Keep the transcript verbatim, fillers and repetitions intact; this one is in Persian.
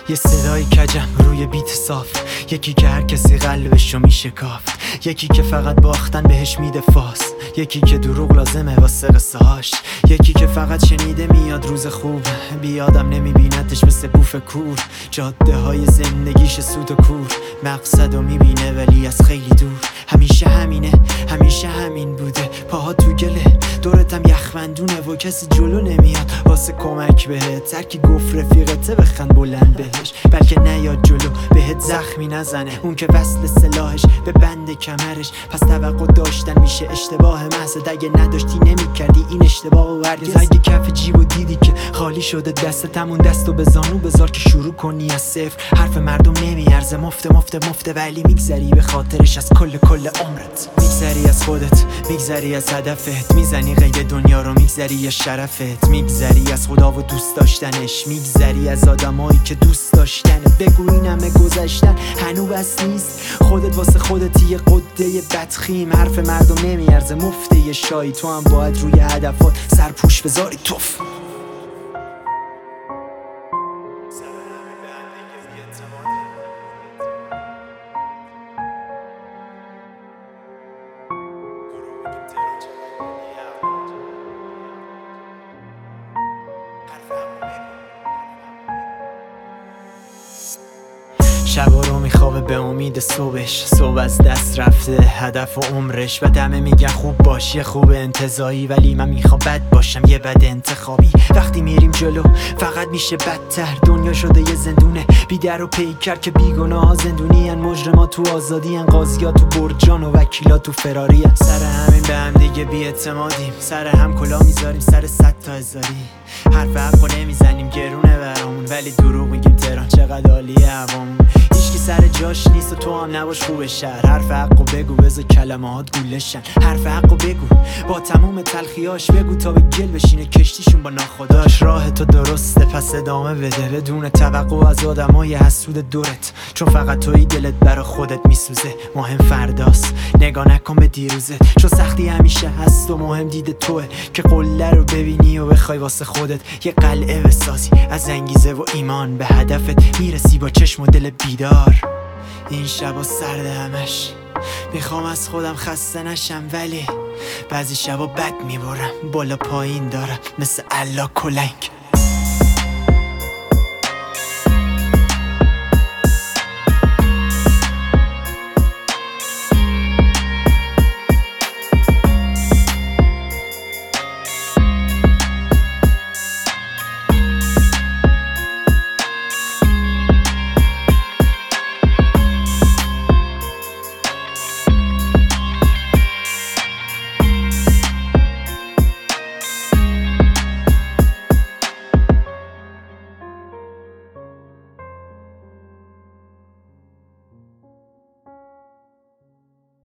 یه صدای کجم روی بیت صاف، یکی که هر کسی قلبشو میشه کاف، یکی که فقط باختن بهش میده فاس، یکی که دروغ لازمه واسه قصه هاش، یکی که فقط شنیده میاد روز خوب، بیادم نمیبینتش مثل بوف کور. جاده های زندگیش سود و کور، مقصد رو میبینه ولی از خیلی دور. همیشه همینه، همیشه همین بوده، پاها تو گله، دورتم یخبندونه و کسی جلو نمیاد واسه کمک بهت. ترکی گفت رفیقته بخند بلند بهش، بلکه نیاد جلو بهت زخمی نزنه. اون که وصل سلاحش به بند کمرش، پس توقع داشتن میشه اشتباه محض. اگه نداشتی نمیکردی این اشتباه و هرگز. اگه کف جیب و دیدی که خالی شده دستت، همون دستو به زانو بذار که شروع کنی از صفر. حرف مردم نمیارزه، مفته مفته مفته، ولی میگذری به خاطرش از کل کل عمرت. میگذری از خودت، میگذری از هدفت، میزنی قید دنیا رو، میگذری یا شرفت، میگذری از خدا و دوست داشتنش، میگذری از آدمایی که دوست داشتنه. بگو این همه گذشتن هنو بس نیست، خودت واسه خودت یه قده بدخیم. حرف مردم نمیارزه، مفته یه شایی، تو هم باید روی هدفات سرپوش بذاری توف. شبا رو میخوابه به امید صبحش، صبح از دست رفته هدف و عمرش. و دمه میگن خوب باش، یه خوب انتظایی، ولی من میخوام بد باشم، یه بد انتخابی. وقتی میریم جلو فقط میشه بدتر، دنیا شده یه زندونه بی در و پیکر، که بیگناه ها زندونی ان، مجرما تو آزادی ان، قاضیا تو برجان و وکیلا تو فراری ان. سر همین به هم دیگه بی اعتمادیم، سر هم کلا میذاریم سر صد تا هزاری. حرف حقو نمیزنیم گرونه برامون، ولی دروغ میگیم تهران چقدر عالیه هوامون. هیچکی سر جاش نیست و تو هم نباش خوب شهر. حرف حقو بگو بذار کلمات گولشن، حرف حقو بگو با تموم تلخیاش، بگو تا به گل بشینه کشتیشون با ناخداش. راه تو درسته پس ادامه بده، بدون توقع از آدمای حسود دورت، چون فقط توی دلت برا خودت میسوزه. مهم فرداست، نگاه نکن به دیروزت، چون سختی همیشه هست و مهم دید توه، که قله رو ببینی و بخوای واسه خودت یه قلعه بسازی. از انگیزه و ایمان به هدفت میرسی با چشم و دل بیدار. این شبا سرد همش، میخوام از خودم خسته نشم، ولی بعضی شبا بد میبرم، بالا پایین دارم مثل الا کلنگ.